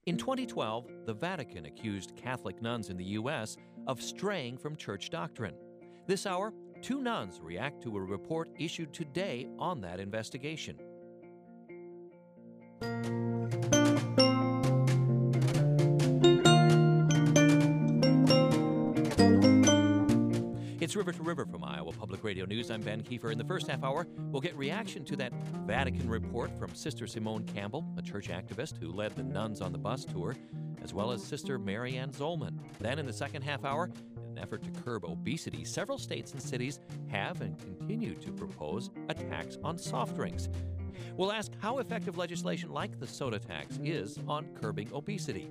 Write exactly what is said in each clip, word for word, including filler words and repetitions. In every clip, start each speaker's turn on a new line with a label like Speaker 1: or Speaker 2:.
Speaker 1: In twenty twelve, the Vatican accused Catholic nuns in the U S of straying from church doctrine. This hour, two nuns react to a report issued today on that investigation. It's River to River from Iowa Public Radio News. I'm Ben Kiefer. In the first half hour, we'll get reaction to that Vatican report from Sister Simone Campbell, a church activist who led the Nuns on the Bus tour, as well as Sister Mary Ann Zollman. Then in the second half hour, in an effort to curb obesity, several states and cities have and continue to propose a tax on soft drinks. We'll ask how effective legislation like the soda tax is on curbing obesity.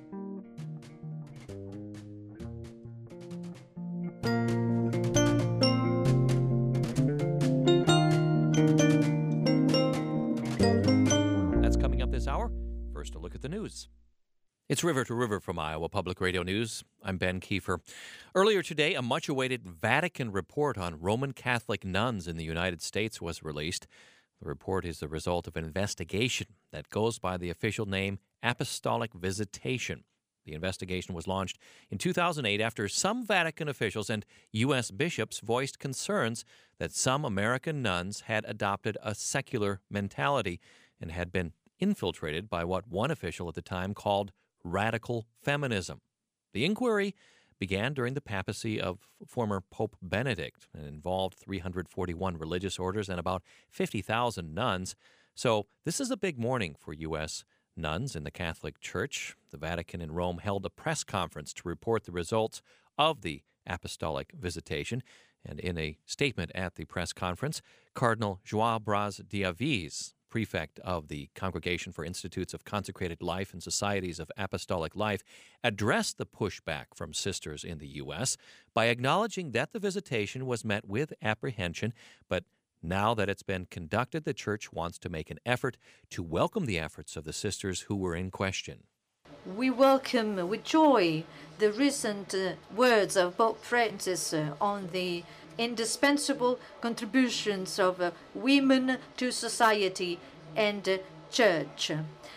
Speaker 1: Hour. First, a look at the news. It's River to River from Iowa Public Radio News. I'm Ben Kiefer. Earlier today, a much-awaited Vatican report on Roman Catholic nuns in the United States was released. The report is the result of an investigation that goes by the official name Apostolic Visitation. The investigation was launched in two thousand eight after some Vatican officials and U S bishops voiced concerns that some American nuns had adopted a secular mentality and had been infiltrated by what one official at the time called radical feminism. The inquiry began during the papacy of former Pope Benedict and involved three hundred forty-one religious orders and about fifty thousand nuns. So this is a big morning for U S nuns in the Catholic Church. The Vatican in Rome held a press conference to report the results of the Apostolic Visitation. And in a statement at the press conference, Cardinal João Braz de Aviz, prefect of the Congregation for Institutes of Consecrated Life and Societies of Apostolic Life, addressed the pushback from sisters in the U S by acknowledging that the visitation was met with apprehension, but now that it's been conducted, the Church wants to make an effort to welcome the efforts of the sisters who were in question.
Speaker 2: We welcome with joy the recent uh, words of Pope Francis uh, on the indispensable contributions of uh, women to society and uh, church.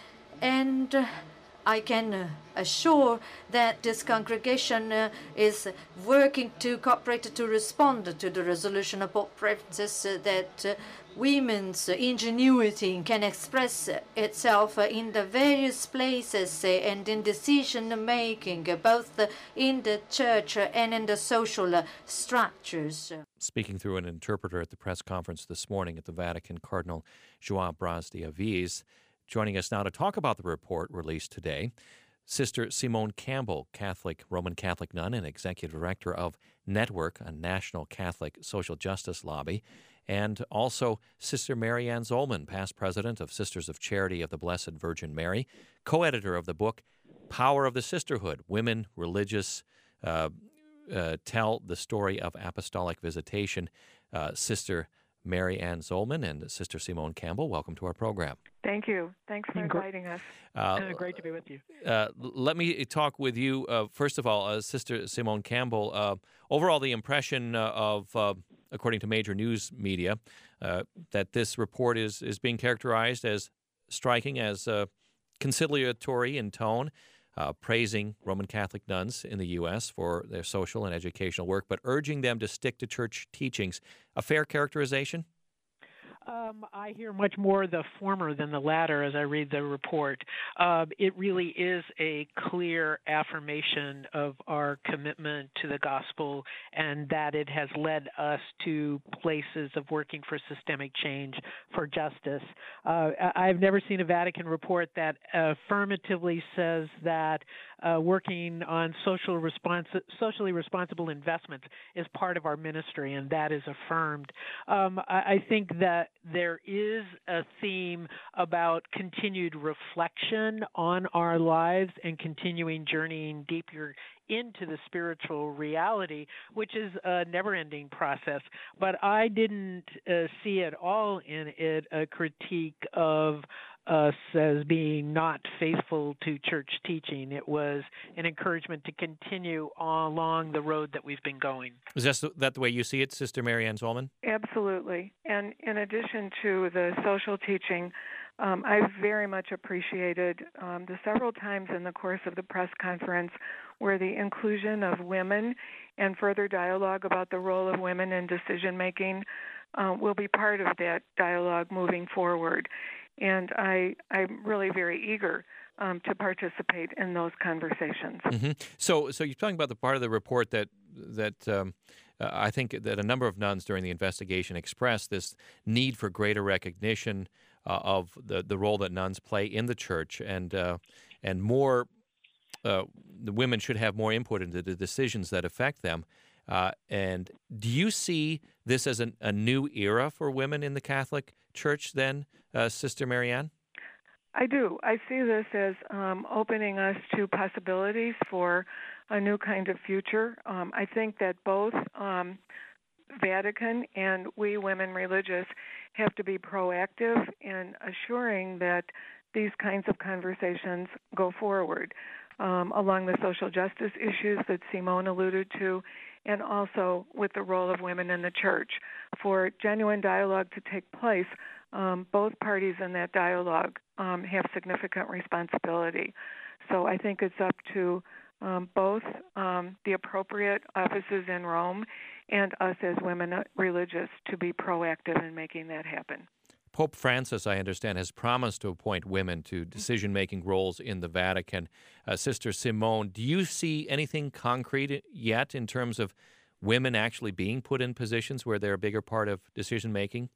Speaker 2: And uh, I can uh, assure that this congregation uh, is working to cooperate to respond to the resolution of Pope Francis uh, that uh, women's ingenuity can express itself in the various places and in decision-making, both in the church and in the social structures.
Speaker 1: Speaking through an interpreter at the press conference this morning at the Vatican, Cardinal João Braz de Aviz. Joining us now to talk about the report released today, Sister Simone Campbell, Catholic, Roman Catholic nun and Executive Director of Network, a national Catholic social justice lobby, and also Sister Mary Ann Zollman, past president of Sisters of Charity of the Blessed Virgin Mary, co-editor of the book Power of the Sisterhood, Women Religious uh, uh, Tell the Story of Apostolic Visitation. Uh, Sister Mary Ann Zollman and Sister Simone Campbell, welcome to our program.
Speaker 3: Thank you. Thanks for inviting us.
Speaker 4: Uh, Great to be with you.
Speaker 1: Uh, let me talk with you, uh, first of all, uh, Sister Simone Campbell. Uh, overall, the impression uh, of, uh, according to major news media, uh, that this report is, is being characterized as striking, as uh, conciliatory in tone, uh, praising Roman Catholic nuns in the U S for their social and educational work, but urging them to stick to church teachings. A fair characterization?
Speaker 4: Um, I hear much more the former than the latter as I read the report. Uh, it really is a clear affirmation of our commitment to the gospel and that it has led us to places of working for systemic change, for justice. Uh, I've never seen a Vatican report that affirmatively says that uh, working on social respons- socially responsible investments is part of our ministry, and that is affirmed. Um, I, I think that there is a theme about continued reflection on our lives and continuing journeying deeper into the spiritual reality, which is a never-ending process. But I didn't uh, see at all in it a critique of us as being not faithful to church teaching. It was an encouragement to continue along the road that we've been going.
Speaker 1: Is that, that the way you see it, Sister Mary Ann Zollman?
Speaker 3: Absolutely. And in addition to the social teaching, Um, I very much appreciated um, the several times in the course of the press conference where the inclusion of women and further dialogue about the role of women in decision-making uh, will be part of that dialogue moving forward. And I, I'm really very eager um, to participate in those conversations.
Speaker 1: Mm-hmm. So, so you're talking about the part of the report that that um, uh, I think that a number of nuns during the investigation expressed this need for greater recognition uh, of the, the role that nuns play in the church, and uh, and more uh, the women should have more input into the decisions that affect them. Uh, and do you see this as an, a new era for women in the Catholic Church then, uh, Sister Marianne?
Speaker 3: I do. I see this as um, opening us to possibilities for a new kind of future. Um, I think that both um, Vatican and we women religious have to be proactive in assuring that these kinds of conversations go forward um, along the social justice issues that Simone alluded to, and also with the role of women in the church. For genuine dialogue to take place, um, both parties in that dialogue um, have significant responsibility. So I think it's up to um, both um, the appropriate offices in Rome and us as women religious to be proactive in making that happen.
Speaker 1: Pope Francis, I understand, has promised to appoint women to decision-making roles in the Vatican. Uh, Sister Simone, do you see anything concrete yet in terms of women actually being put in positions where they're a bigger part of decision-making?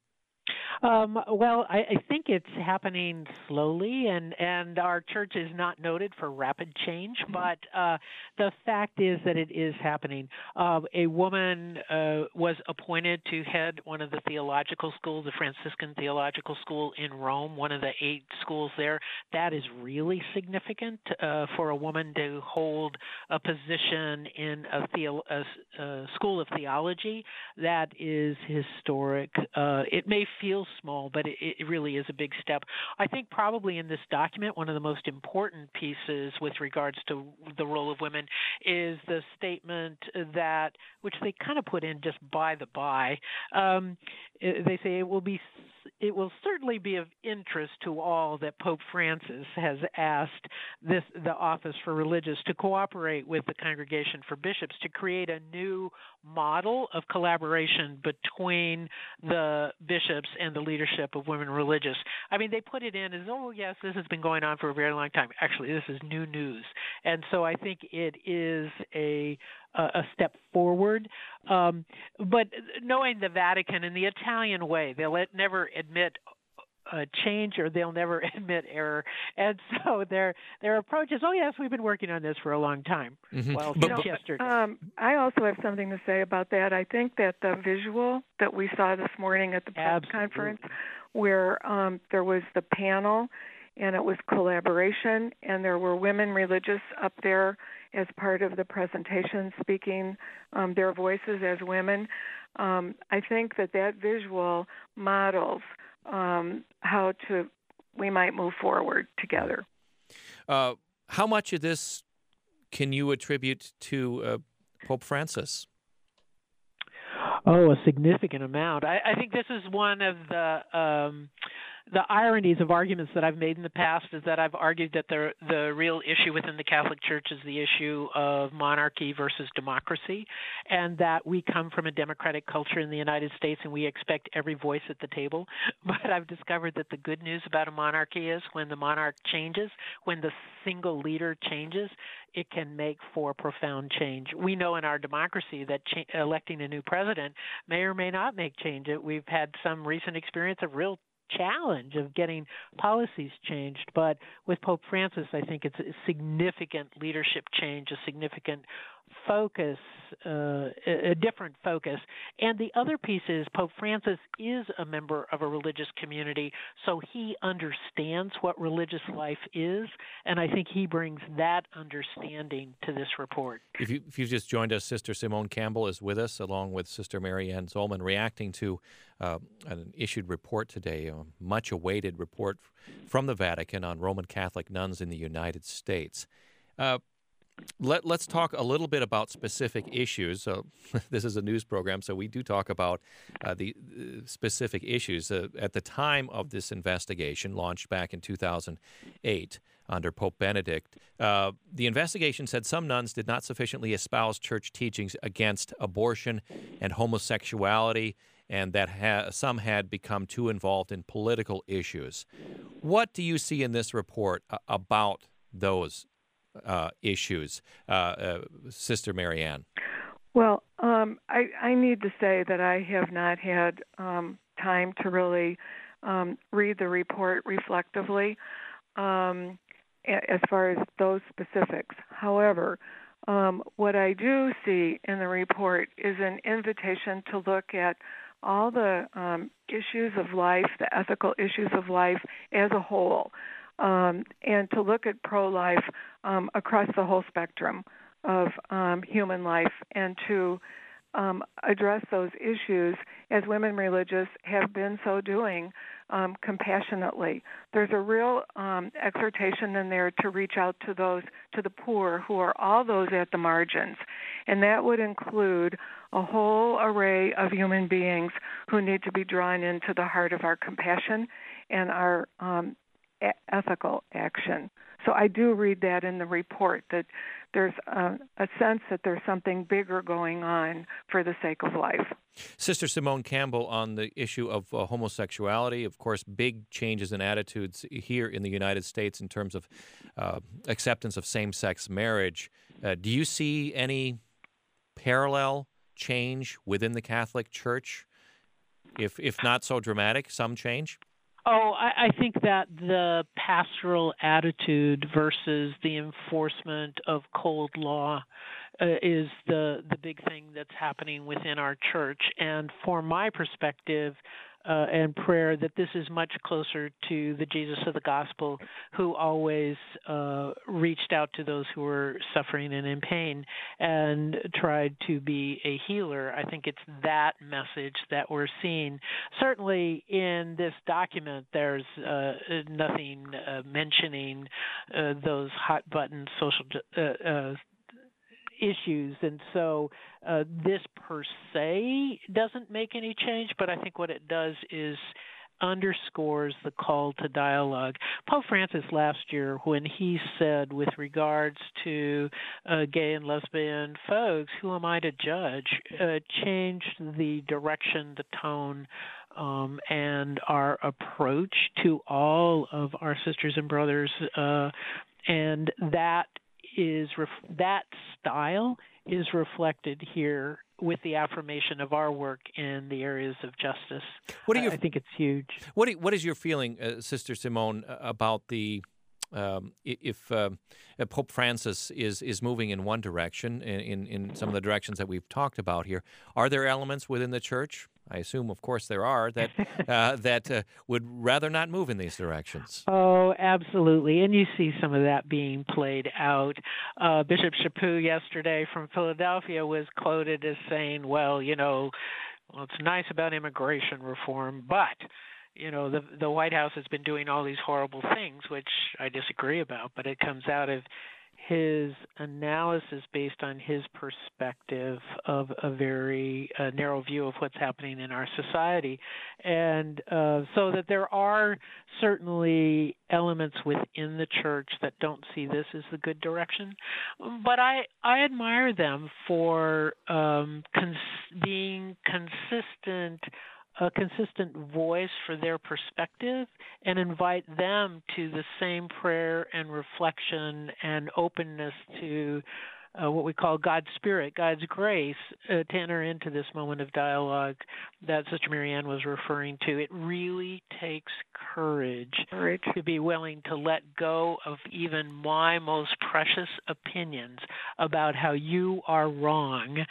Speaker 4: Um, well, I, I think it's happening slowly, and, and our church is not noted for rapid change, but uh, the fact is that it is happening. Uh, a woman uh, was appointed to head one of the theological schools, the Franciscan Theological School in Rome, one of the eight schools there. That is really significant uh, for a woman to hold a position in a, theo- a, a school of theology. That is historic. Uh, it may feel small, but it, it really is a big step. I think probably in this document, one of the most important pieces with regards to the role of women is the statement that, which they kind of put in just by the by, um, they say it will be it will certainly be of interest to all that Pope Francis has asked this the Office for Religious to cooperate with the Congregation for Bishops to create a new model of collaboration between the bishops and the leadership of women religious. I mean, they put it in as, oh, yes, this has been going on for a very long time. Actually, this is new news. And so I think it is a a step forward. Um, but knowing the Vatican in the Italian way, they'll let, never admit uh, change, or they'll never admit error. And so their their approach is, oh, yes, we've been working on this for a long time.
Speaker 1: Mm-hmm.
Speaker 4: Well,
Speaker 1: but,
Speaker 4: since
Speaker 1: but,
Speaker 4: yesterday.
Speaker 3: Um, I also have something to say about that. I think that the visual that we saw this morning at the press
Speaker 4: Absolutely.
Speaker 3: conference, where um, there was the panel and it was collaboration, and there were women religious up there as part of the presentation speaking um, their voices as women. Um, I think that that visual models um, how to we might move forward together.
Speaker 1: Uh, how much of this can you attribute to uh, Pope Francis?
Speaker 4: Oh, a significant amount. I, I think this is one of the um, the ironies of arguments that I've made in the past is that I've argued that the the real issue within the Catholic Church is the issue of monarchy versus democracy, and that we come from a democratic culture in the United States and we expect every voice at the table. But I've discovered that the good news about a monarchy is when the monarch changes, when the single leader changes, it can make for profound change. We know in our democracy that cha- electing a new president may or may not make change. We've had some recent experience of real challenge of getting policies changed. But with Pope Francis, I think it's a significant leadership change, a significant focus, uh, a different focus. And the other piece is Pope Francis is a member of a religious community, so he understands what religious life is, and I think he brings that understanding to this report.
Speaker 1: If, you, if you've just joined us, Sister Simone Campbell is with us, along with Sister Marianne Zollman, reacting to uh, an issued report today, a much-awaited report from the Vatican on Roman Catholic nuns in the United States. Uh, Let, let's talk a little bit about specific issues. So this is a news program, so we do talk about uh, the uh, specific issues. Uh, at the time of this investigation, launched back in two thousand eight under Pope Benedict, uh, the investigation said some nuns did not sufficiently espouse church teachings against abortion and homosexuality, and that ha- some had become too involved in political issues. What do you see in this report uh, about those Uh, issues, uh, uh, Sister Marianne?
Speaker 3: Well, um, I, I need to say that I have not had um, time to really um, read the report reflectively um, as far as those specifics. However, um, what I do see in the report is an invitation to look at all the um, issues of life, the ethical issues of life as a whole. Um, and to look at pro-life um, across the whole spectrum of um, human life, and to um, address those issues as women religious have been so doing um, compassionately. There's a real um, exhortation in there to reach out to those, to the poor, who are all those at the margins, and that would include a whole array of human beings who need to be drawn into the heart of our compassion and our um, ethical action. So I do read that in the report, that there's a, a sense that there's something bigger going on for the sake of life.
Speaker 1: Sister Simone Campbell, on the issue of uh, homosexuality, of course, big changes in attitudes here in the United States in terms of uh, acceptance of same-sex marriage. Uh, do you see any parallel change within the Catholic Church? If, if not so dramatic, some change?
Speaker 4: Oh, I, I think that the pastoral attitude versus the enforcement of cold law uh, is the the big thing that's happening within our church. And from my perspective uh, and prayer, that this is much closer to the Jesus of the gospel, who always uh, reached out to those who were suffering and in pain and tried to be a healer. I think it's that message that we're seeing. Certainly in this document, there's uh, nothing uh, mentioning uh, those hot button social uh, uh, issues, and so uh, this per se doesn't make any change, but I think what it does is underscores the call to dialogue. Pope Francis last year, when he said with regards to uh, gay and lesbian folks, who am I to judge, uh, changed the direction, the tone, um, and our approach to all of our sisters and brothers, uh, and that is ref- that style is reflected here with the affirmation of our work in the areas of justice. What are your, I think it's huge.
Speaker 1: What, do, what is your feeling, uh, Sister Simone, about the um, if uh, Pope Francis is is moving in one direction, in, in some of the directions that we've talked about here? Are there elements within the Church, I assume, of course, there are, that uh, that uh, would rather not move in these directions?
Speaker 4: Oh, absolutely. And you see some of that being played out. Uh, Bishop Chaput yesterday from Philadelphia was quoted as saying, well, you know, well, it's nice about immigration reform, but, you know, the the White House has been doing all these horrible things, which I disagree about, but it comes out of his analysis based on his perspective of a very uh, narrow view of what's happening in our society. And uh, so that there are certainly elements within the church that don't see this as the good direction. But I, I admire them for um, cons- being consistent, a consistent voice for their perspective, and invite them to the same prayer and reflection and openness to uh, what we call God's Spirit, God's grace, uh, to enter into this moment of dialogue that Sister Marianne was referring to. It really takes courage, courage to be willing to let go of even my most precious opinions about how you are wrong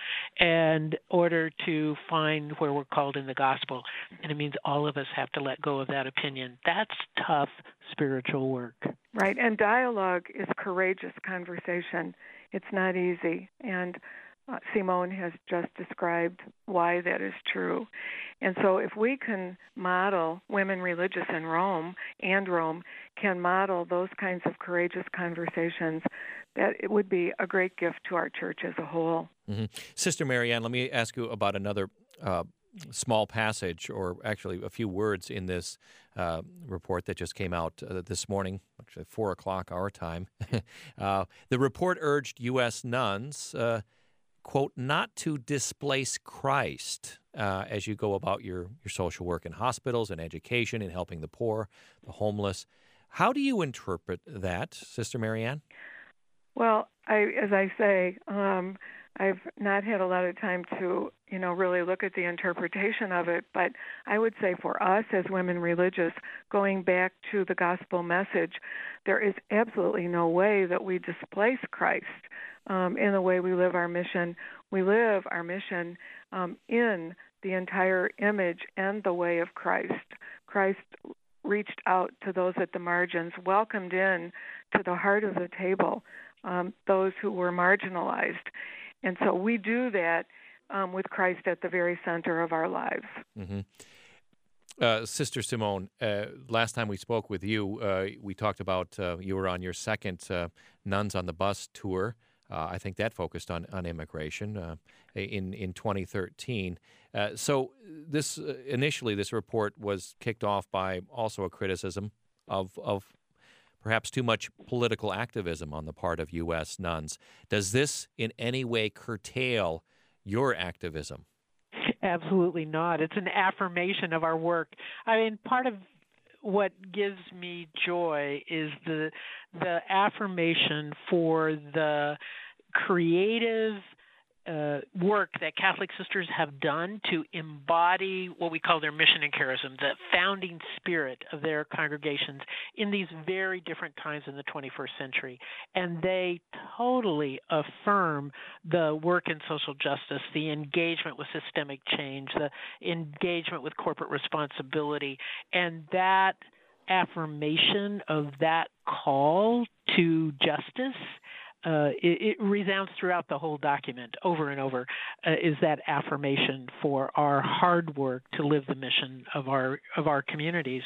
Speaker 4: in order to find where we're called in the gospel. And it means all of us have to let go of that opinion. That's tough spiritual work.
Speaker 3: Right, and dialogue is courageous conversation. It's not easy. And Uh, Simone has just described why that is true. And so if we can model, women religious in Rome and Rome can model those kinds of courageous conversations, that it would be a great gift to our church as a whole.
Speaker 1: Mm-hmm. Sister Marianne, let me ask you about another uh, small passage, or actually a few words in this uh, report that just came out uh, this morning, actually four o'clock our time. uh, the report urged U S nuns, uh, quote, not to displace Christ uh, as you go about your, your social work in hospitals and education and helping the poor, the homeless. How do you interpret that, Sister Marianne?
Speaker 3: Well, I, as I say, um, I've not had a lot of time to, you know, really look at the interpretation of it, but I would say for us as women religious, going back to the gospel message, there is absolutely no way that we displace Christ um, in the way we live our mission. We live our mission um, in the entire image and the way of Christ. Christ reached out to those at the margins, welcomed in to the heart of the table um, those who were marginalized. And so we do that um, with Christ at the very center of our lives.
Speaker 1: Mm-hmm. Uh, Sister Simone, uh, last time we spoke with you, uh, we talked about uh, you were on your second uh, Nuns on the Bus tour. Uh, I think that focused on, on immigration uh, in, in twenty thirteen. Uh, so this uh, initially, this report was kicked off by also a criticism of of perhaps too much political activism on the part of U S nuns. Does this in any way curtail your activism?
Speaker 4: Absolutely not. It's an affirmation of our work. I mean, part of what gives me joy is the the affirmation for the creative uh, work that Catholic sisters have done to embody what we call their mission and charism, the founding spirit of their congregations in these very different times in the twenty-first century. And they totally affirm the work in social justice, the engagement with systemic change, the engagement with corporate responsibility, and that affirmation of that call to justice Uh, it, it resounds throughout the whole document over and over, uh, is that affirmation for our hard work to live the mission of our of our communities.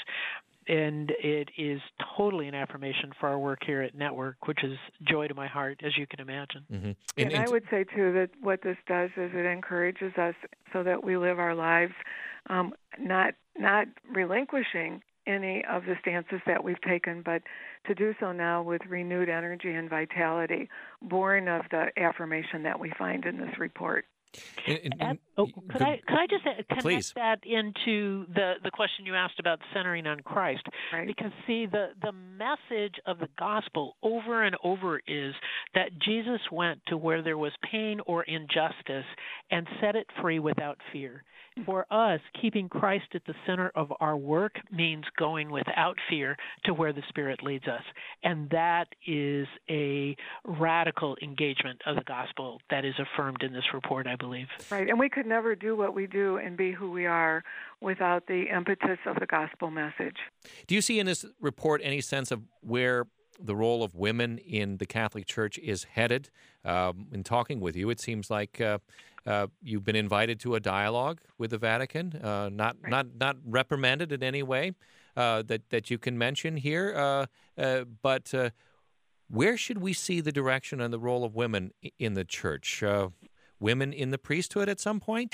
Speaker 4: And it is totally an affirmation for our work here at Network, which is joy to my heart, as you can imagine.
Speaker 1: Mm-hmm. And,
Speaker 3: and, and I would say, too, that what this does is it encourages us so that we live our lives um, not not relinquishing any of the stances that we've taken, but to do so now with renewed energy and vitality, born of the affirmation that we find in this report.
Speaker 1: And, and,
Speaker 4: At, oh, could I could I just connect
Speaker 1: please.
Speaker 4: that into the, the question you asked about centering on Christ?
Speaker 3: Right.
Speaker 4: Because, see, the, the message of the gospel over and over is that Jesus went to where there was pain or injustice and set it free without fear. For us, keeping Christ at the center of our work means going without fear to where the Spirit leads us. And that is a radical engagement of the gospel that is affirmed in this report, I believe.
Speaker 3: Right, and we could never do what we do and be who we are without the impetus of the gospel message.
Speaker 1: Do you see in this report any sense of where the role of women in the Catholic Church is headed? Um, in talking with you, it seems like uh, uh, you've been invited to a dialogue with the Vatican, uh, not
Speaker 3: right.
Speaker 1: not not reprimanded in any way uh, that that you can mention here. Uh, uh, but uh, where should we see the direction and the role of women in the Church? Uh, women in the priesthood at some point?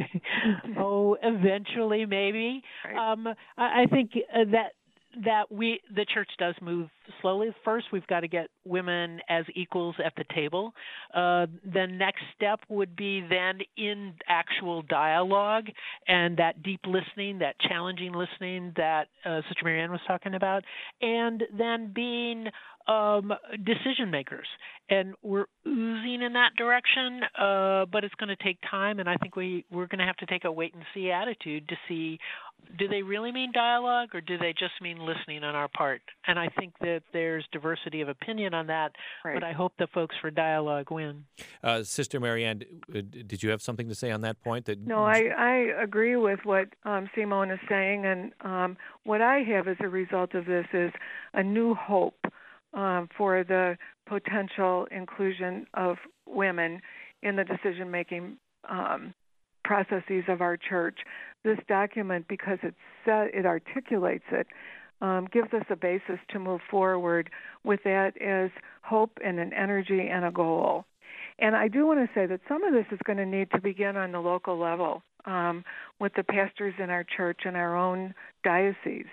Speaker 4: oh, eventually, maybe.
Speaker 3: Right.
Speaker 4: Um, I, I think uh, that. that we the church does move slowly. First, we've got to get women as equals at the table. Uh, the next step would be then in actual dialogue and that deep listening, that challenging listening that uh, Sister Marianne was talking about, and then being um, decision makers. And we're oozing in that direction, uh, but it's going to take time, and I think we, we're going to have to take a wait-and-see attitude to see, do they really mean dialogue, or do they just mean listening on our part? And I think that there's diversity of opinion on that, right. But I hope the folks for dialogue win.
Speaker 1: Uh, Sister Marianne, did you have something to say on that point? That
Speaker 3: No, I, I agree with what um, Simone is saying, and um, what I have as a result of this is a new hope um, for the potential inclusion of women in the decision-making um, processes of our church. This document, because it sa- it articulates it, um, gives us a basis to move forward with that as hope and an energy and a goal. And I do want to say that some of this is going to need to begin on the local level um, with the pastors in our church and our own diocese.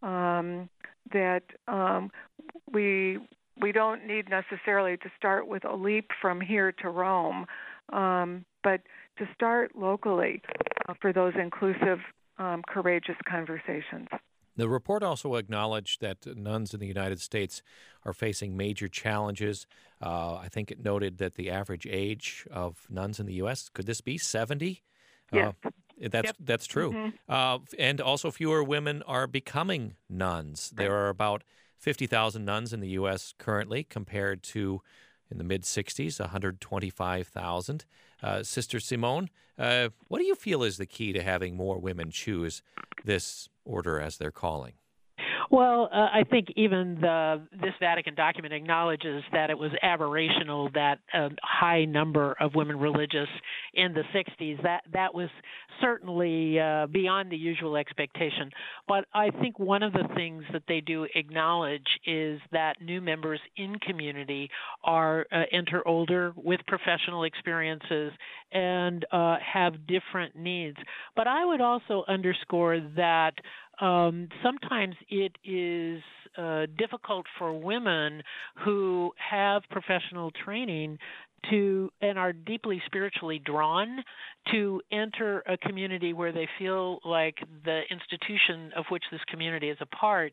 Speaker 3: Um, that um, we we don't need necessarily to start with a leap from here to Rome, um, but to start locally uh, for those inclusive, um, courageous conversations.
Speaker 1: The report also acknowledged that nuns in the United States are facing major challenges. Uh, I think it noted that the average age of nuns in the U S, could this be seventy?
Speaker 3: Yes.
Speaker 1: Uh, that's
Speaker 3: Yep.
Speaker 1: that's true.
Speaker 3: Mm-hmm.
Speaker 1: Uh, and also fewer women are becoming nuns. There are about fifty thousand nuns in the U S currently compared to, in the mid-sixties, one hundred twenty-five thousand. Uh, Sister Simone, uh, what do you feel is the key to having more women choose this order as their calling?
Speaker 4: Well, uh, I think even the this Vatican document acknowledges that it was aberrational that a high number of women religious in the sixties. That that was certainly uh, beyond the usual expectation. But I think one of the things that they do acknowledge is that new members in community are uh, enter older with professional experiences and uh, have different needs. But I would also underscore that Um, sometimes it is uh, difficult for women who have professional training to and are deeply spiritually drawn to enter a community where they feel like the institution of which this community is a part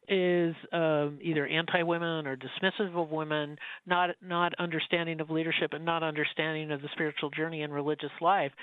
Speaker 4: is um, either anti-women or dismissive of women, not not understanding of leadership and not understanding of the spiritual journey and religious life.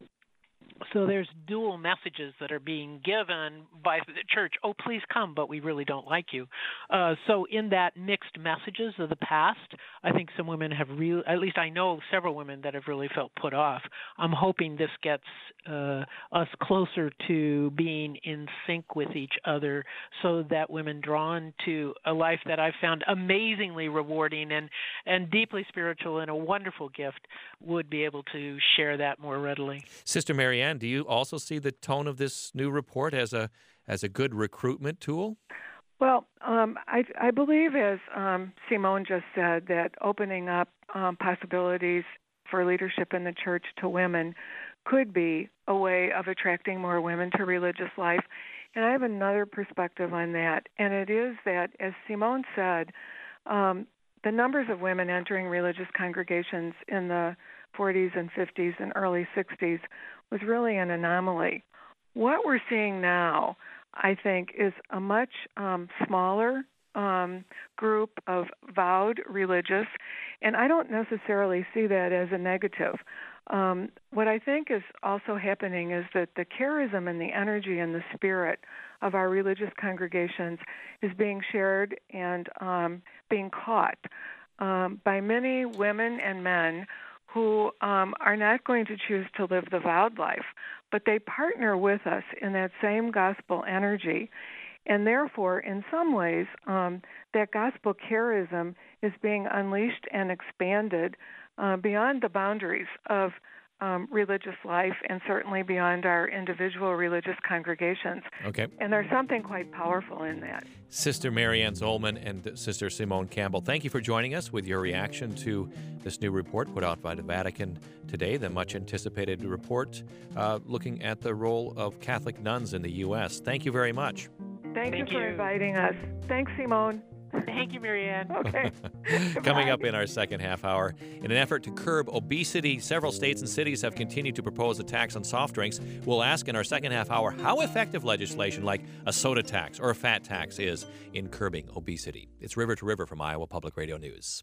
Speaker 4: So there's dual messages that are being given by the church. Oh, please come, but we really don't like you. Uh, so in that mixed messages of the past, I think some women have really, at least I know several women that have really felt put off. I'm hoping this gets uh, us closer to being in sync with each other so that women drawn to a life that I've found amazingly rewarding and, and deeply spiritual and a wonderful gift would be able to share that more readily.
Speaker 1: Sister Marianne, do you also see the tone of this new report as a as a good recruitment tool?
Speaker 3: Well, um, I, I believe, as um, Simone just said, that opening up um, possibilities for leadership in the church to women could be a way of attracting more women to religious life. And I have another perspective on that, and it is that, as Simone said, um, the numbers of women entering religious congregations in the forties and fifties and early sixties was really an anomaly. What we're seeing now, I think, is a much um, smaller um, group of vowed religious, and I don't necessarily see that as a negative. Um, what I think is also happening is that the charism and the energy and the spirit of our religious congregations is being shared and um, being caught um, by many women and men who um, are not going to choose to live the vowed life, but they partner with us in that same gospel energy. And therefore, in some ways, um, that gospel charism is being unleashed and expanded uh, beyond the boundaries of um, religious life and certainly beyond our individual religious congregations.
Speaker 1: Okay.
Speaker 3: And there's something quite powerful in that.
Speaker 1: Sister Marianne Zollman and Sister Simone Campbell, thank you for joining us with your reaction to this new report put out by the Vatican today, the much-anticipated report uh, looking at the role of Catholic nuns in the U S. Thank you very much.
Speaker 3: Thank,
Speaker 4: Thank
Speaker 3: you for
Speaker 4: you.
Speaker 3: inviting us. Thanks, Simone.
Speaker 4: Thank you, Marianne.
Speaker 3: Okay.
Speaker 1: Coming up in our second half hour, in an effort to curb obesity, several states and cities have continued to propose a tax on soft drinks. We'll ask in our second half hour how effective legislation like a soda tax or a fat tax is in curbing obesity. It's River to River from Iowa Public Radio News.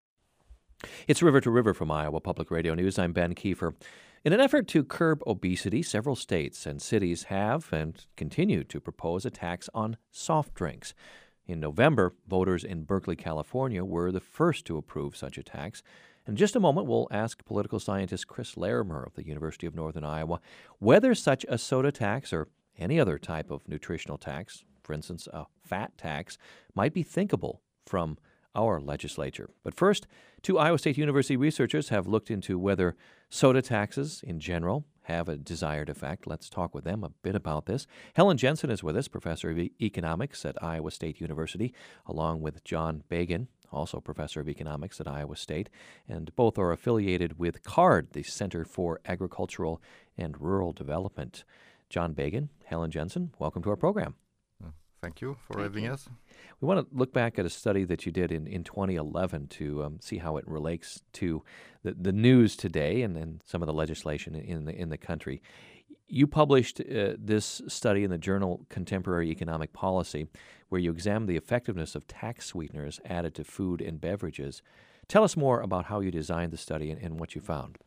Speaker 1: It's River to River from Iowa Public Radio News. I'm Ben Kiefer. In an effort to curb obesity, several states and cities have and continue to propose a tax on soft drinks. In November, voters in Berkeley, California were the first to approve such a tax. In just a moment, we'll ask political scientist Chris Larimer of the University of Northern Iowa whether such a soda tax or any other type of nutritional tax, for instance, a fat tax, might be thinkable from our legislature. But first, two Iowa State University researchers have looked into whether soda taxes in general have a desired effect. Let's talk with them a bit about this. Helen Jensen is with us, professor of e- economics at Iowa State University, along with John Bagan, also professor of economics at Iowa State, and both are affiliated with CARD, the Center for Agricultural and Rural Development. John Bagan, Helen Jensen, welcome to our program.
Speaker 5: Thank you for
Speaker 2: Thank
Speaker 5: having
Speaker 2: you.
Speaker 5: us.
Speaker 1: We want to look back at a study that you did in, in twenty eleven to um, see how it relates to the, the news today and, and some of the legislation in the, in the country. You published uh, this study in the journal Contemporary Economic Policy, where you examined the effectiveness of tax sweeteners added to food and beverages. Tell us more about how you designed the study and, and what you found.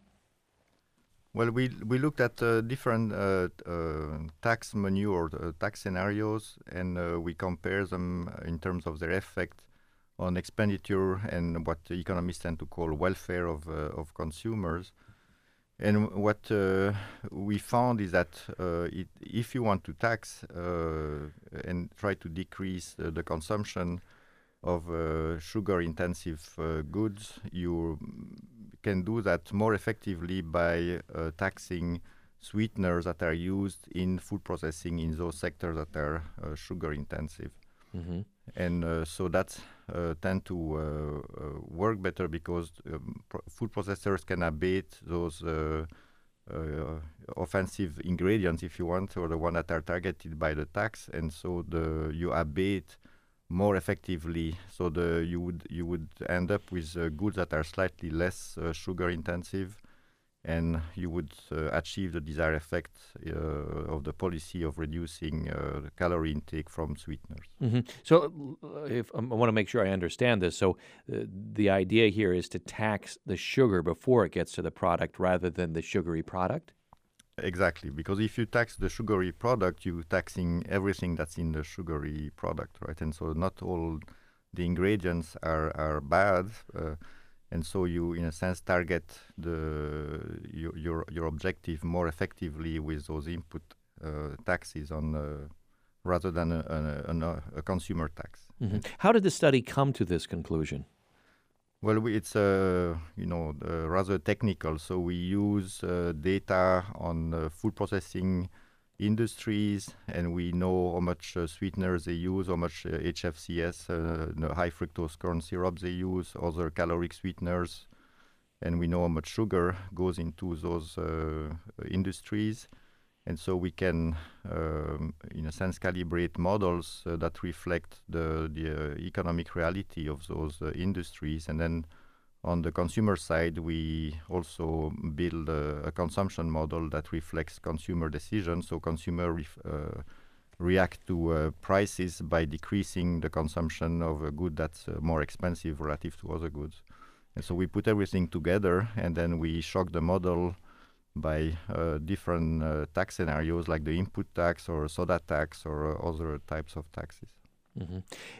Speaker 5: Well, we we looked at uh, different uh, uh, tax menu or uh, tax scenarios, and uh, we compare them in terms of their effect on expenditure and what the economists tend to call welfare of uh, of consumers. And what uh, we found is that uh, it, if you want to tax uh, and try to decrease uh, the consumption of uh, sugar-intensive uh, goods, you can do that more effectively by uh, taxing sweeteners that are used in food processing in those sectors that are uh, sugar-intensive.
Speaker 1: Mm-hmm.
Speaker 5: And uh, so that uh, tend to uh, uh, work better because um, pro- food processors can abate those uh, uh, offensive ingredients, if you want, or the one that are targeted by the tax, and so the you abate more effectively. So the you would you would end up with uh, goods that are slightly less uh, sugar intensive, and you would uh, achieve the desired effect uh, of the policy of reducing uh, the calorie intake from sweeteners.
Speaker 1: Mm-hmm. So uh, if um, I want to make sure I understand this. So uh, the idea here is to tax the sugar before it gets to the product rather than the sugary product?
Speaker 5: Exactly, because if you tax the sugary product, you're taxing everything that's in the sugary product, right? And so not all the ingredients are, are bad, uh, and so you, in a sense, target the your your, your objective more effectively with those input uh, taxes on uh, rather than a, a, a, a consumer tax.
Speaker 1: Mm-hmm. How did the study come to this conclusion?
Speaker 5: Well, we, it's uh, you know uh, rather technical. So we use uh, data on uh, food processing industries, and we know how much uh, sweeteners they use, how much uh, H F C S, uh, the high fructose corn syrup they use, other caloric sweeteners, and we know how much sugar goes into those uh, industries. And so we can, um, in a sense, calibrate models uh, that reflect the, the uh, economic reality of those uh, industries. And then on the consumer side, we also build a, a consumption model that reflects consumer decisions. So consumer ref, uh, react to uh, prices by decreasing the consumption of a good that's uh, more expensive relative to other goods. And so we put everything together, and then we shock the model by uh, different uh, tax scenarios like the input tax or soda tax or uh, other types of taxes.
Speaker 1: Mm-hmm.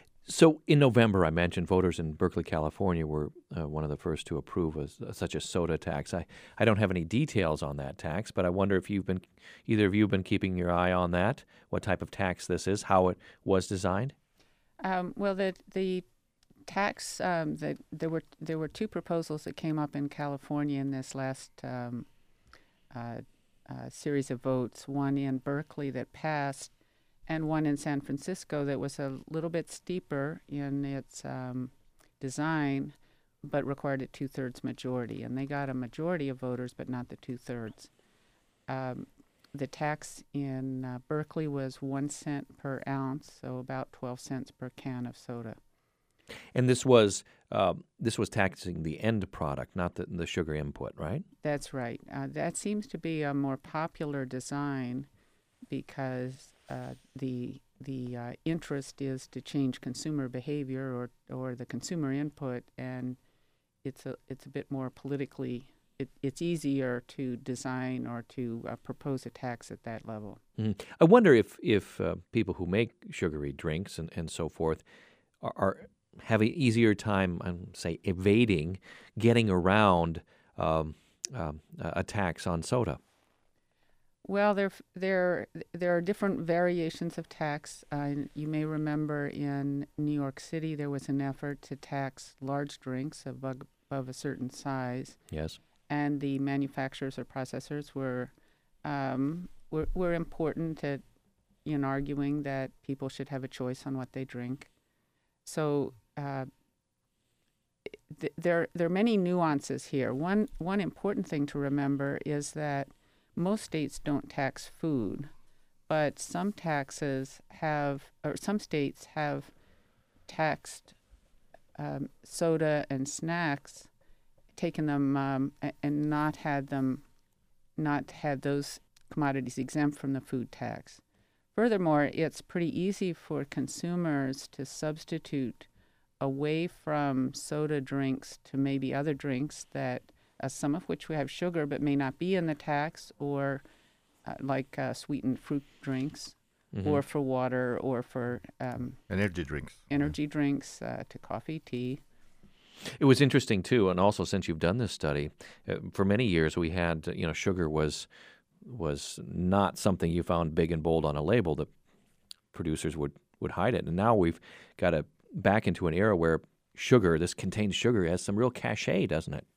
Speaker 1: So in November, I mentioned voters in Berkeley, California were uh, one of the first to approve a, such a soda tax. I, I don't have any details on that tax, but I wonder if you've been, either of you have been keeping your eye on that, what type of tax this is, how it was designed?
Speaker 6: Um, well, the the tax, um, the, there were there were two proposals that came up in California in this last um, Uh, uh, series of votes, one in Berkeley that passed and one in San Francisco that was a little bit steeper in its um, design but required a two-thirds majority. And they got a majority of voters but not the two-thirds. Um, the tax in uh, Berkeley was one cent per ounce, so about twelve cents per can of soda.
Speaker 1: And this was uh, this was taxing the end product, not the, the sugar input, right?
Speaker 6: That's right. Uh, that seems to be a more popular design because uh, the the uh, interest is to change consumer behavior or or the consumer input, and it's a it's a bit more politically. It, it's easier to design or to uh, propose a tax at that level.
Speaker 1: Mm-hmm. I wonder if if uh, people who make sugary drinks and, and so forth are, are have an easier time, um, say, evading getting around um, um, a tax on soda.
Speaker 6: Well, there there there are different variations of tax. Uh, you may remember in New York City there was an effort to tax large drinks above, above a certain size.
Speaker 1: Yes.
Speaker 6: And the manufacturers or processors were um, were, were important at, in arguing that people should have a choice on what they drink. So uh, th- there there are many nuances here. One one important thing to remember is that most states don't tax food, but some taxes have, or some states have taxed um, soda and snacks, taken them um, a- and not had them, not had those commodities exempt from the food tax. Furthermore, it's pretty easy for consumers to substitute away from soda drinks to maybe other drinks that Uh, some of which we have sugar but may not be in the tax, or uh, like uh, sweetened fruit drinks,
Speaker 1: Mm-hmm.
Speaker 6: or for water, or for um,
Speaker 5: Energy drinks.
Speaker 6: energy drinks, uh, to coffee, tea.
Speaker 1: It was interesting too, and also since you've done this study, uh, for many years we had, uh, you know, sugar was was not something you found big and bold on a label. The producers would, would hide it, and now we've got a back into an era where sugar, this contained sugar, has some real cachet, doesn't it?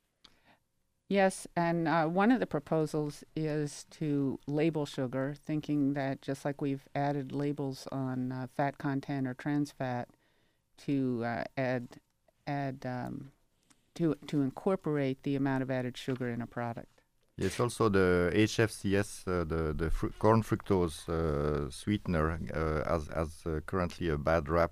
Speaker 6: Yes, and uh, one of the proposals is to label sugar, thinking that just like we've added labels on uh, fat content or trans fat, to uh, add add um, to to incorporate the amount of added sugar in a product.
Speaker 5: Yes, also the H F C S, uh, the the fru- corn fructose uh, sweetener, uh, as as uh, currently a bad rap,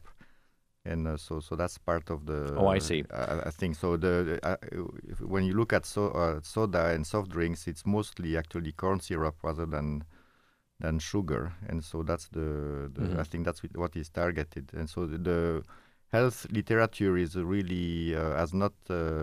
Speaker 5: and uh, so so that's part of the.
Speaker 1: Oh, I see.
Speaker 5: Uh, I think so. The uh, if, when you look at so, uh, soda and soft drinks, it's mostly actually corn syrup rather than than sugar, and so that's the. the
Speaker 1: Mhm.
Speaker 5: I think that's with what is targeted, and so the, the health literature is really uh, has not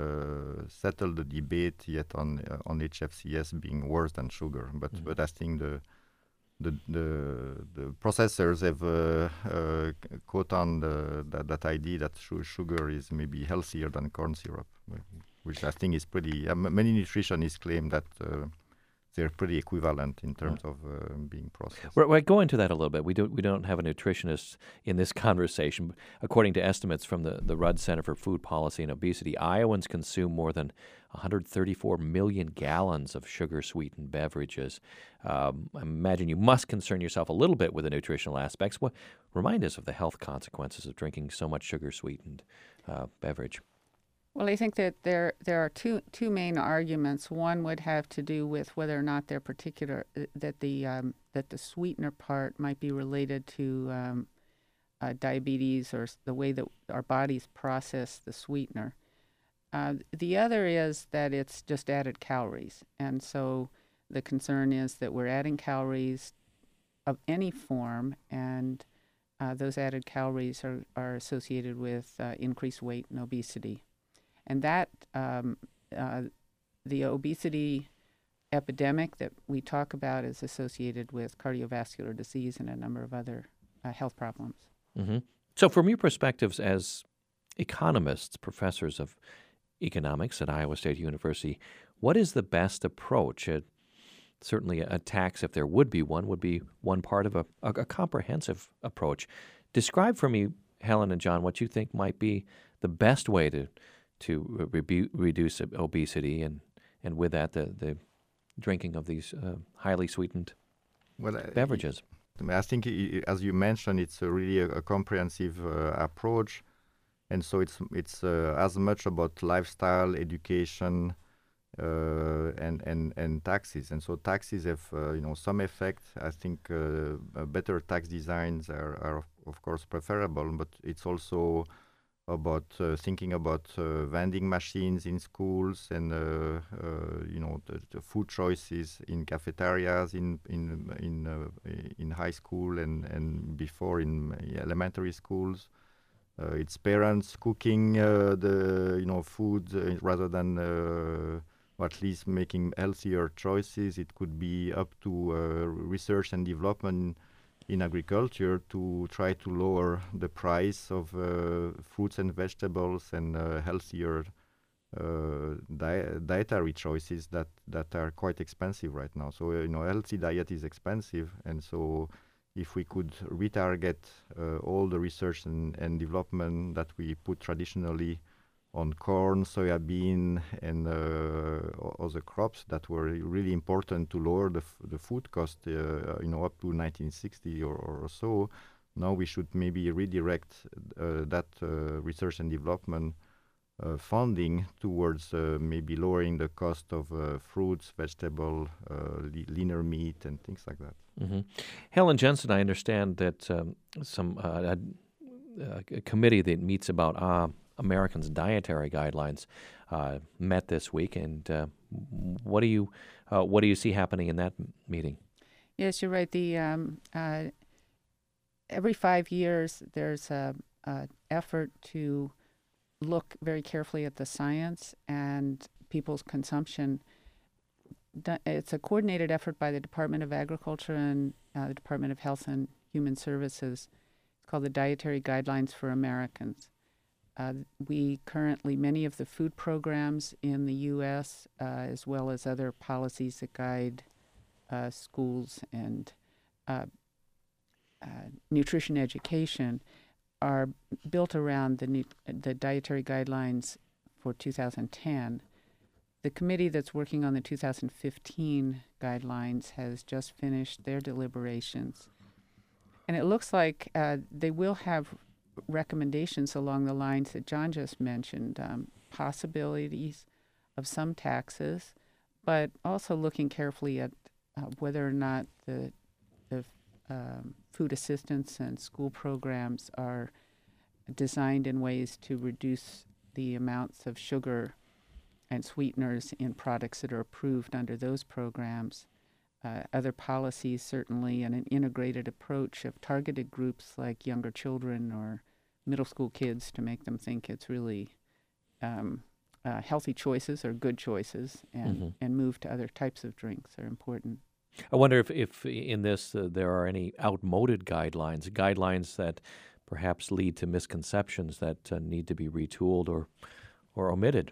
Speaker 5: uh, settled the debate yet on uh, on H F C S being worse than sugar, but
Speaker 1: Mhm.
Speaker 5: but I think the the the, the processors have uh, uh, c- caught on the, that that idea that su- sugar is maybe healthier than corn syrup, wh- which I think is pretty. Uh, m- many nutritionists claim that. Uh, they're pretty equivalent in terms of uh, being processed.
Speaker 1: We're, we're go into that a little bit. We don't we don't have a nutritionist in this conversation. According to estimates from the, the Rudd Center for Food Policy and Obesity, Iowans consume more than one hundred thirty-four million gallons of sugar-sweetened beverages. Um, I imagine you must concern yourself a little bit with the nutritional aspects. What, remind us of the health consequences of drinking so much sugar-sweetened uh, beverage.
Speaker 6: Well, I think that there there are two two main arguments. One would have to do with whether or not they're particular uh, that the um, that the sweetener part might be related to um, uh, diabetes or s- the way that our bodies process the sweetener. Uh, the other is that it's just added calories, and so the concern is that we're adding calories of any form, and uh, those added calories are, are associated with uh, increased weight and obesity. And that, um, uh, the obesity epidemic that we talk about is associated with cardiovascular disease and a number of other uh, health problems.
Speaker 1: Mm-hmm. So from your perspectives as economists, professors of economics at Iowa State University, what is the best approach? Uh, certainly a tax, if there would be one, would be one part of a, a, a comprehensive approach. Describe for me, Helen and John, what you think might be the best way to to rebu- reduce obesity and, and with that the, the drinking of these uh, highly sweetened
Speaker 5: Well, uh,
Speaker 1: beverages.
Speaker 5: I think, i- i- as you mentioned, it's a really a, a comprehensive uh, approach, and so it's it's uh, as much about lifestyle, education, uh, and and and taxes. And so taxes have uh, you know some effect. I think uh, uh, better tax designs are, are of, of course preferable, but it's also about uh, thinking about uh, vending machines in schools and uh, uh, you know the, the food choices in cafeterias in in in uh, in high school and and before in elementary schools. Uh, it's parents cooking uh, the you know food uh, rather than uh, or at least making healthier choices. It could be up to uh, research and development in agriculture to try to lower the price of uh, fruits and vegetables and uh, healthier uh, di- dietary choices that, that are quite expensive right now. So, uh, you know, healthy diet is expensive. And so if we could retarget uh, all the research and, and development that we put traditionally on corn, soybean, and uh, other crops that were really important to lower the, f- the food cost, uh, you know, up to nineteen sixty or, or so. Now we should maybe redirect uh, that uh, research and development uh, funding towards uh, maybe lowering the cost of uh, fruits, vegetable, uh, le- leaner meat, and things like that.
Speaker 1: Mm-hmm. Helen Jensen, I understand that um, some uh, a, a committee that meets about uh, Americans' dietary guidelines uh, met this week, and uh, what do you uh, what do you see happening in that m- meeting?
Speaker 6: Yes, you're right. The um, uh, every five years there's a, a effort to look very carefully at the science and people's consumption. Do- It's a coordinated effort by the Department of Agriculture and uh, the Department of Health and Human Services. It's called the Dietary Guidelines for Americans. Uh, we currently, many of the food programs in the U S, uh, as well as other policies that guide uh, schools and uh, uh, nutrition education, are built around the, nu- the dietary guidelines for two thousand ten. The committee that's working on the two thousand fifteen guidelines has just finished their deliberations. And it looks like uh, they will have recommendations along the lines that John just mentioned, um, possibilities of some taxes, but also looking carefully at uh, whether or not the, the um, food assistance and school programs are designed in ways to reduce the amounts of sugar and sweeteners in products that are approved under those programs. Uh, other policies, certainly, and an integrated approach of targeted groups like younger children or middle school kids to make them think it's really um, uh, healthy choices or good choices, and,
Speaker 1: Mm-hmm.
Speaker 6: and move to other types of drinks are important.
Speaker 1: I wonder if, if in this uh, there are any outmoded guidelines, guidelines that perhaps lead to misconceptions that uh, need to be retooled or or omitted.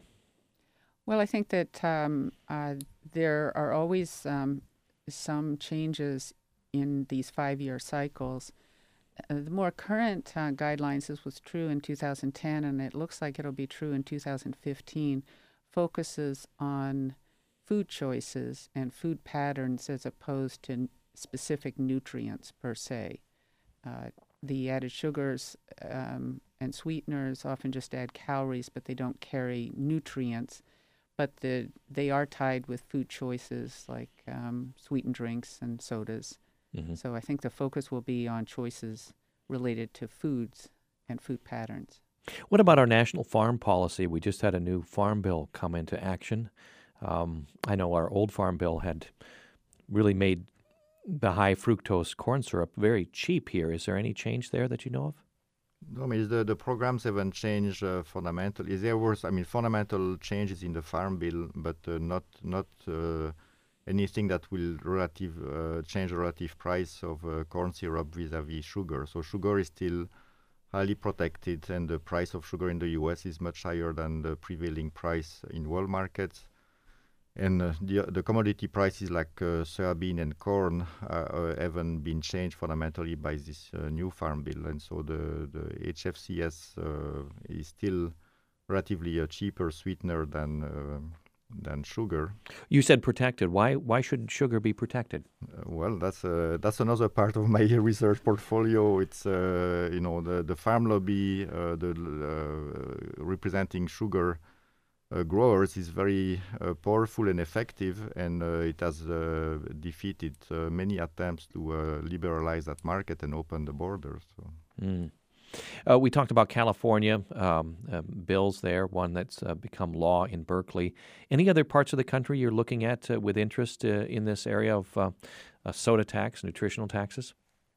Speaker 6: Well, I think that um, uh, there are always um, some changes in these five-year cycles. Uh, the more current uh, guidelines, this was true in two thousand ten, and it looks like it'll be true in two thousand fifteen, focuses on food choices and food patterns as opposed to n- specific nutrients per se. Uh, the added sugars um, and sweeteners often just add calories, but they don't carry nutrients. But the they are tied with food choices like um, sweetened drinks and sodas.
Speaker 1: Mm-hmm.
Speaker 6: So I think the focus will be on choices related to foods and food patterns.
Speaker 1: What about our national farm policy? We just had a new farm bill come into action. Um, I know our old farm bill had really made the high fructose corn syrup very cheap here. Is there any change there that you know of?
Speaker 5: No, I mean, the, the programs haven't changed uh, fundamentally. There was, I mean, fundamental changes in the farm bill, but uh, not not uh, anything that will relative uh, change the relative price of uh, corn syrup vis-a-vis sugar. So sugar is still highly protected, and the price of sugar in the U S is much higher than the prevailing price in world markets. And uh, the, the commodity prices like uh, soybean and corn uh, uh, haven't been changed fundamentally by this uh, new farm bill. And so the, the H F C S uh, is still relatively a cheaper sweetener than uh, than sugar.
Speaker 1: You said protected. Why why should sugar be protected?
Speaker 5: Uh, well, that's uh, that's another part of my research portfolio. It's uh, you know the the farm lobby, uh, the uh, representing sugar Uh, growers is very uh, powerful and effective, and uh, it has uh, defeated uh, many attempts to uh, liberalize that market and open the borders. So.
Speaker 1: Mm. Uh, we talked about California um, uh, bills there, one that's uh, become law in Berkeley. Any other parts of the country you're looking at uh, with interest uh, in this area of uh, uh, soda tax, nutritional taxes?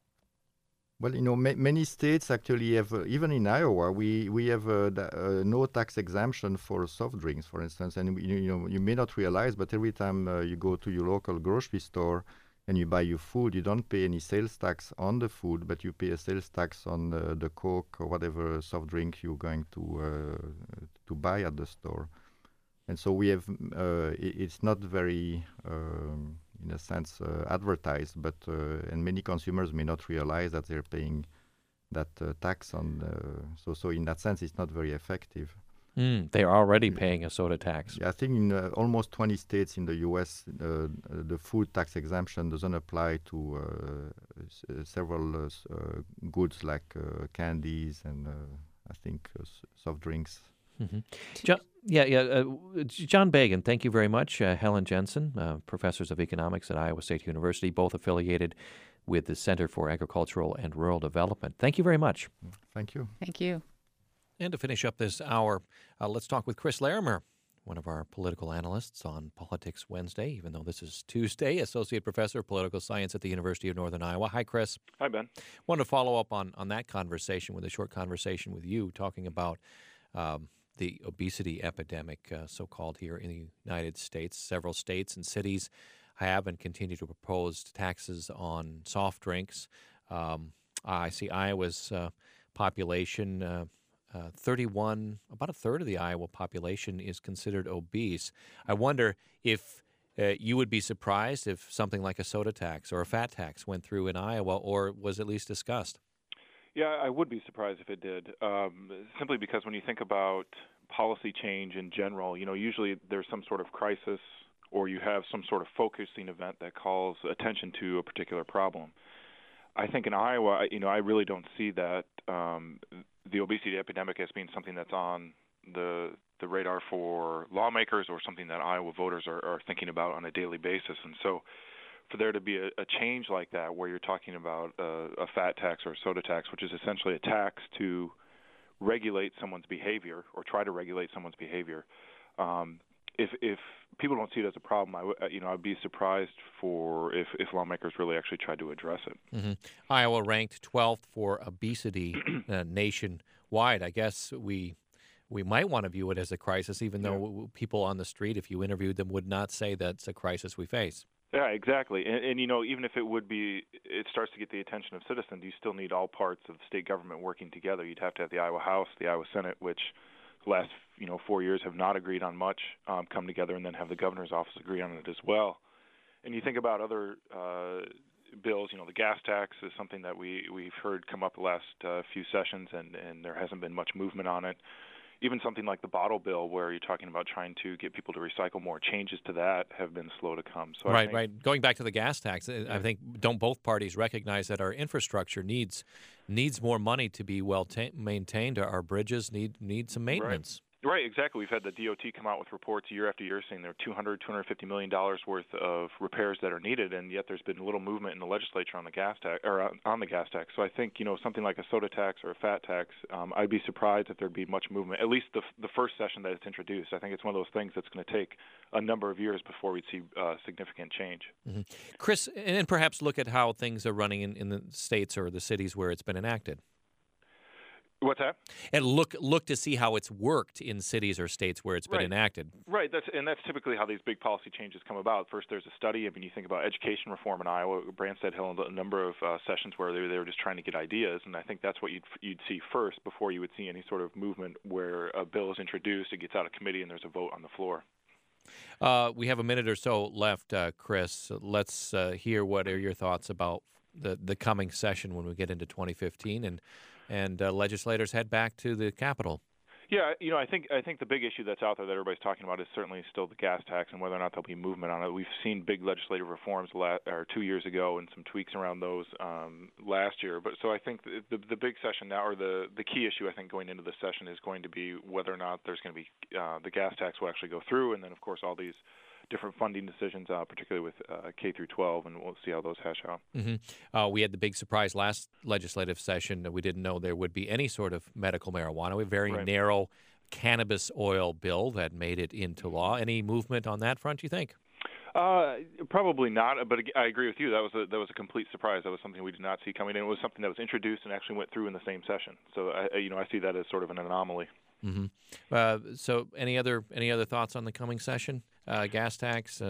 Speaker 5: Well, you know, ma- many states actually have, uh, even in Iowa, we we have uh, the, uh, no tax exemption for soft drinks, for instance. And you, you know, you may not realize, but every time uh, you go to your local grocery store and you buy your food, you don't pay any sales tax on the food, but you pay a sales tax on uh, the Coke or whatever soft drink you're going to uh, to buy at the store. and so we have. Uh, it, it's not very, um, in a sense, uh, advertised, but uh, and many consumers may not realize that they're paying that uh, tax on. Uh, so, so in that sense, it's not very effective.
Speaker 1: Mm, they're already paying a soda tax.
Speaker 5: Yeah, I think in uh, almost twenty states in the U S, uh, the food tax exemption doesn't apply to uh, s- uh, several uh, s- uh, goods like uh, candies and uh, I think uh, s- soft drinks.
Speaker 1: Mm-hmm. John, yeah, yeah. Uh, John Bagan, thank you very much. Uh, Helen Jensen, uh, professors of economics at Iowa State University, both affiliated with the Center for Agricultural and Rural Development. Thank you very much.
Speaker 5: Thank you.
Speaker 6: Thank you.
Speaker 1: And to finish up this hour, uh, let's talk with Chris Larimer, one of our political analysts on Politics Wednesday, even though this is Tuesday, Associate Professor of Political Science at the University of Northern Iowa. Hi, Chris.
Speaker 7: Hi, Ben.
Speaker 1: Want to follow up on, on that conversation with a short conversation with you, talking about um, the obesity epidemic, uh, so-called, here in the United States. Several states and cities have and continue to propose taxes on soft drinks. Um, I see Iowa's uh, population... Uh, Uh, thirty-one, about a third of the Iowa population is considered obese. I wonder if uh, you would be surprised if something like a soda tax or a fat tax went through in Iowa or was at least discussed.
Speaker 7: Yeah, I would be surprised if it did, um, simply because when you think about policy change in general, you know, usually there's some sort of crisis or you have some sort of focusing event that calls attention to a particular problem. I think in Iowa, you know, I really don't see that um, the obesity epidemic as being something that's on the the radar for lawmakers or something that Iowa voters are, are thinking about on a daily basis. And so for there to be a, a change like that where you're talking about a, a fat tax or a soda tax, which is essentially a tax to regulate someone's behavior or try to regulate someone's behavior, um, if if people don't see it as a problem, I w- you know, I'd be surprised for if, if lawmakers really actually tried to address it.
Speaker 1: Mm-hmm. Iowa ranked twelfth for obesity uh, nationwide. I guess we we might want to view it as a crisis, even though yeah. people on the street, if you interviewed them, would not say that's a crisis we face.
Speaker 7: Yeah, exactly. And, and, you know, even if it would be, it starts to get the attention of citizens, you still need all parts of state government working together. You'd have to have the Iowa House, the Iowa Senate, which the last, you know, four years have not agreed on much, um, come together and then have the governor's office agree on it as well. And you think about other uh, bills, you know, the gas tax is something that we, we've heard come up the last uh, few sessions, and, and there hasn't been much movement on it. Even something like the bottle bill, where you're talking about trying to get people to recycle more, changes to that have been slow to come. So
Speaker 1: right,
Speaker 7: I think,
Speaker 1: right. Going back to the gas tax, yeah. I think don't both parties recognize that our infrastructure needs needs more money to be well ta- maintained? Our bridges need need some maintenance.
Speaker 7: Right. Right, exactly. We've had the D O T come out with reports year after year saying there are two hundred, two hundred fifty million dollars worth of repairs that are needed, and yet there's been little movement in the legislature on the gas tax or on the gas tax. So I think, you know, something like a soda tax or a fat tax, um, I'd be surprised if there'd be much movement. At least the the first session that it's introduced. I think it's one of those things that's going to take a number of years before we'd see uh, significant change.
Speaker 1: Mm-hmm. Chris, and perhaps look at how things are running in, in the states or the cities where it's been enacted.
Speaker 7: What's that?
Speaker 1: And look look to see how it's worked in cities or states where it's been
Speaker 7: right.
Speaker 1: enacted.
Speaker 7: Right. That's and that's typically how these big policy changes come about. First, there's a study. I mean, you think about education reform in Iowa. Branstad held a number of uh, sessions where they, they were just trying to get ideas, and I think that's what you'd you'd see first before you would see any sort of movement where a bill is introduced, it gets out of committee, and there's a vote on the floor.
Speaker 1: Uh, we have a minute or so left, uh, Chris. Let's uh, hear what are your thoughts about the the coming session when we get into twenty fifteen and. and uh, legislators head back to the Capitol.
Speaker 7: Yeah, you know, I think I think the big issue that's out there that everybody's talking about is certainly still the gas tax and whether or not there'll be movement on it. We've seen big legislative reforms la- or two years ago and some tweaks around those um, last year. But so I think the, the the big session now, or the the key issue I think going into the session is going to be whether or not there's going to be uh, the gas tax will actually go through, and then of course all these different funding decisions, uh, particularly with uh, K through twelve, and we'll see how those hash out.
Speaker 1: Mm-hmm. Uh, we had the big surprise last legislative session that we didn't know there would be any sort of medical marijuana. We have a very
Speaker 7: right.
Speaker 1: narrow cannabis oil bill that made it into law. Any movement on that front, you think?
Speaker 7: Uh, probably not, but I agree with you. That was a, that was a complete surprise. That was something we did not see coming in. It was something that was introduced and actually went through in the same session. So, I, you know, I see that as sort of an anomaly.
Speaker 1: Mm-hmm. Uh, so, any other any other thoughts on the coming session? Uh, gas tax and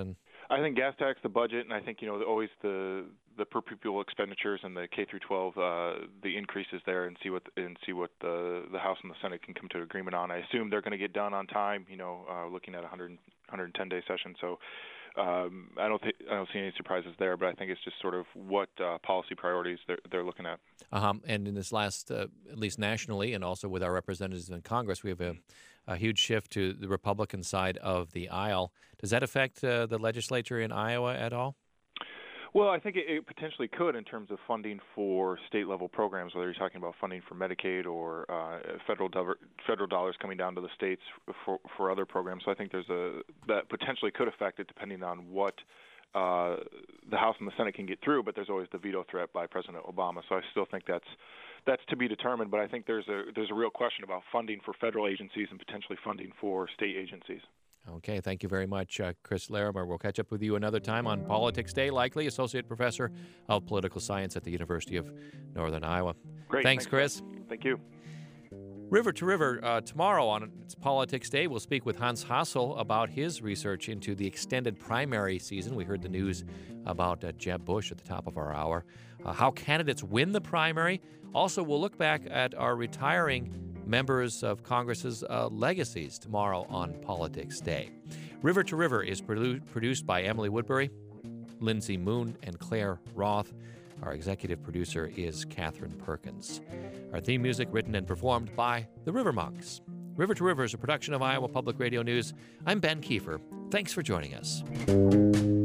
Speaker 7: I think gas tax, the budget, and I think, you know, always the the per pupil expenditures and the K through twelve, uh, the increases there, and see what and see what the the House and the Senate can come to agreement on. I assume they're going to get done on time. You know, uh, looking at a one hundred, one hundred ten day session, so um, I don't think I don't see any surprises there. But I think it's just sort of what uh, policy priorities they're they're looking at.
Speaker 1: Uh-huh. And in this last, uh, at least nationally, and also with our representatives in Congress, we have a, a huge shift to the Republican side of the aisle. Does that affect uh, the legislature in Iowa at all?
Speaker 7: Well, I think it, it potentially could in terms of funding for state-level programs, whether you're talking about funding for Medicaid or uh, federal do- federal dollars coming down to the states for for other programs. So I think there's a that potentially could affect it depending on what uh, the House and the Senate can get through. But there's always the veto threat by President Obama. So I still think that's that's to be determined. But I think there's a there's a real question about funding for federal agencies and potentially funding for state agencies.
Speaker 1: Okay, thank you very much, uh, Chris Larimer. We'll catch up with you another time on Politics Day, likely Associate Professor of Political Science at the University of Northern Iowa.
Speaker 7: Great.
Speaker 1: Thanks,
Speaker 7: Thanks
Speaker 1: Chris.
Speaker 7: Thank you.
Speaker 1: River to River, uh, tomorrow on its Politics Day, we'll speak with Hans Hassel about his research into the extended primary season. We heard the news about uh, Jeb Bush at the top of our hour. Uh, how candidates win the primary. Also, we'll look back at our retiring members of Congress's uh, legacies tomorrow on Politics Day. River to River is produ- produced by Emily Woodbury, Lindsay Moon, and Claire Roth. Our executive producer is Catherine Perkins. Our theme music written and performed by the River Monks. River to River is a production of Iowa Public Radio News. I'm Ben Kiefer. Thanks for joining us.